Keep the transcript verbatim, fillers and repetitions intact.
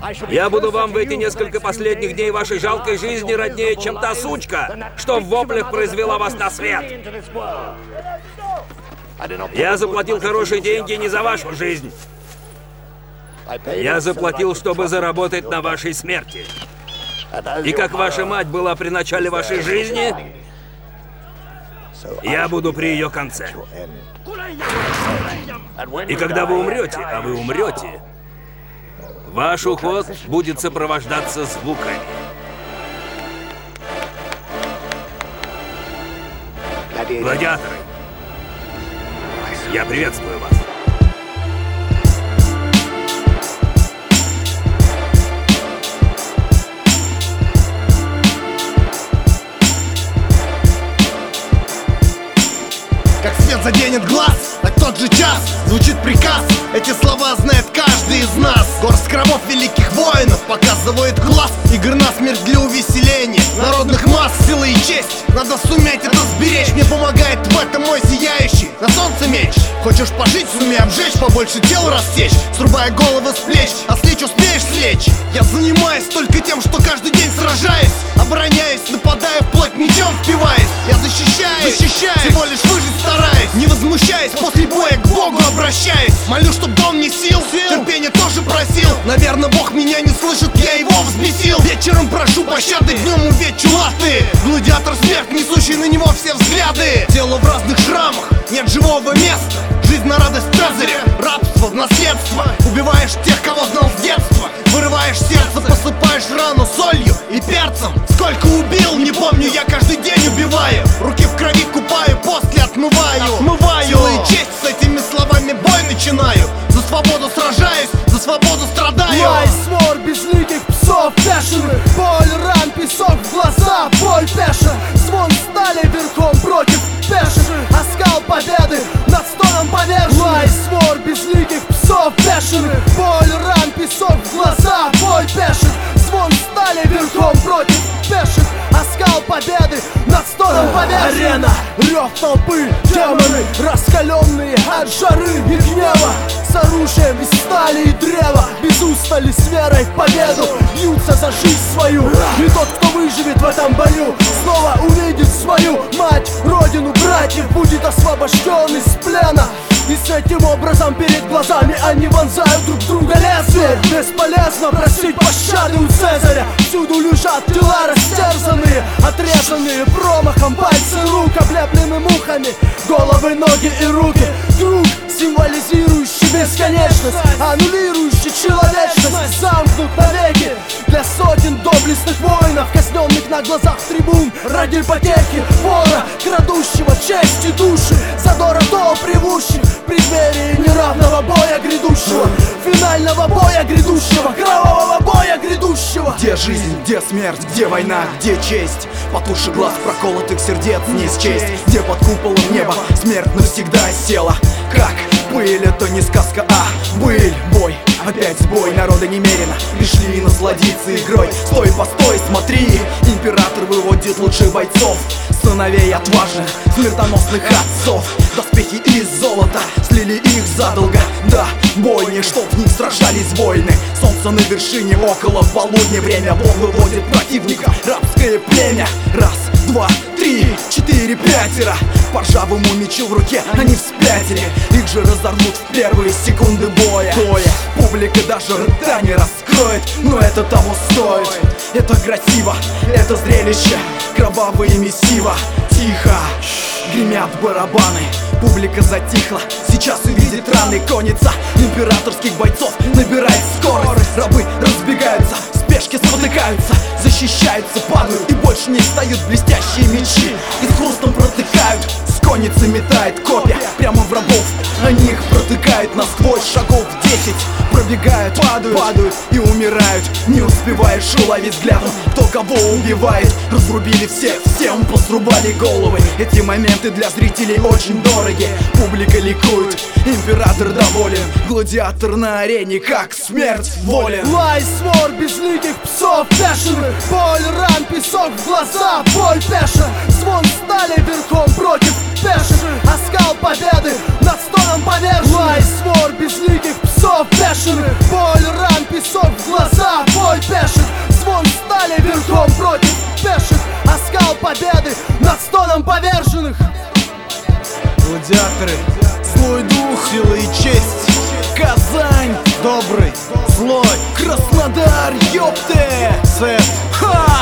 Я буду вам в эти несколько последних дней вашей жалкой жизни роднее, чем та сучка, что в воплях произвела вас на свет. Я заплатил хорошие деньги не за вашу жизнь. Я заплатил, чтобы заработать на вашей смерти. И как ваша мать была при начале вашей жизни, я буду при ее конце. И когда вы умрете, а вы умрете, ваш уход будет сопровождаться звуками. Гладиаторы, я приветствую вас. Как свет заденет глаз, так тот же час звучит приказ. Эти слова знает каждый из нас. Горсть кровов великих воинов показывает глаз. Игр на смерть для увеселения народных масс. Сила и честь, надо суметь это сберечь. Мне помогает в этом мой сияющий на солнце меч. Хочешь пожить, сумей обжечь, побольше тел растечь, срубая головы с плеч, а слечь успеешь слечь. Я занимаюсь только тем, что каждый день сражаюсь, обороняюсь, нападаю вплоть мечом впиваясь. Я защищаюсь, защищаюсь, всего лишь выжить стараюсь. Не возмущаясь, после боя к Богу обращаюсь. Молю, чтоб дал мне сил, терпение тоже просил. Наверное, Бог меня не слышит, я его взбесил. Вечером прошу пощады, днем увечу латы. Гладиатор смерть, несущий на него все взгляды. Тело в разных шрамах, нет живого места. Жизнь на радость Цезаря, рабство в наследство. Убиваешь тех, кого знал с детства. Вырываешь сердце, посыпаешь рану солью и перцем. Сколько убил, не помню, я каждый день убиваю. Руки в крови купаю, после отмываю. Отмываю. Сила и честь, с этими словами бой начинаю. За свободу сражаюсь, за свободу страдаю. Лай, свор безликих псов бешеных. Боль, ран, песок в глаза, боль пеша. Звон стали верхом против пеших. Оскал победы над стоном поверженных. Лай, свор безликих псов бешеных. Боль, ран, песок в глаза, боль пеших. Звон стали верхом против пеших. Оскал победы над стоном поверженных. Арена, рев толпы, демоны, раскаленные от жары и гнева. С оружием из стали и древа, без устали с верой в победу бьются за жизнь свою. И тот, кто выживет в этом бою, снова увидит свою мать, родину, братьев, будет освобожден из плена. И с этим образом перед глазами они вонзают друг друга лезвие. Бесполезно просить пощады у Цезаря. Всюду лежат тела растерзанные, отрезанные промахом, пальцы рук облеплены мухами, головы, ноги и руки. Круг, символизирующий бесконечность, аннулирующий человечность, замкнут навеки для сотен доблестных воинов, казненных на глазах трибун ради потехи вора, крадущего честь и души, задора толп ревущих в преддверии неравного боя грядущего, финального боя грядущего, кровавого боя грядущего. Где жизнь, где смерть, где война, где честь? Потуши глаз проколотых сердец не счесть. Где под куполом неба смерть навсегда села. Как пыль, это не сказка, а быль, бой. Опять сбой, народа немерено, пришли насладиться игрой. Стой, постой, смотри, император выводит лучших бойцов, сыновей отважных, смертоносных отцов. Доспехи из золота, слили их задолго. Да, бойни, чтоб в них сражались воины. Солнце на вершине, около полудня. Время вон выводит противника, рабское племя. Раз, два, три, четыре, пятеро. По ржавому мечу в руке они вспятили. Их же разорвут в первые секунды боя. Боя. Публика даже рта не раскроет, но это того стоит. Это красиво, это зрелище, кровавые месиво. Тихо, гремят барабаны, публика затихла. Сейчас увидит раны конница императорских бойцов, набирает скорость. Рабы разбегаются, в спешке спотыкаются, защищаются, падают и больше не встают блестящие мечи. И с хрустом протыкают, с конницы метает копья прямо в рабов. Они их протыкают насквозь, шагов десять. Пробегают, падают, падают и умирают. Не успеваешь уловить взглядом, кто кого убивает. Разрубили всех, всем посрубали головы. Эти моменты для зрителей очень дороги. Публика ликует, император доволен. Гладиатор на арене, как смерть волен. Лай, свор безликих псов бешеных. Боль, ран, песок в глаза, боль пеша. Звон стали верхом против пеших. Оскал победы над стоном поверженных. Лай, свор безликих псов бешеных. Боль, ран, песок в глаза, победы над стоном поверженных. Гладиаторы, злой дух, сила и честь. Казань, Добрый, злой, Краснодар, ёпте! Сет, Ха!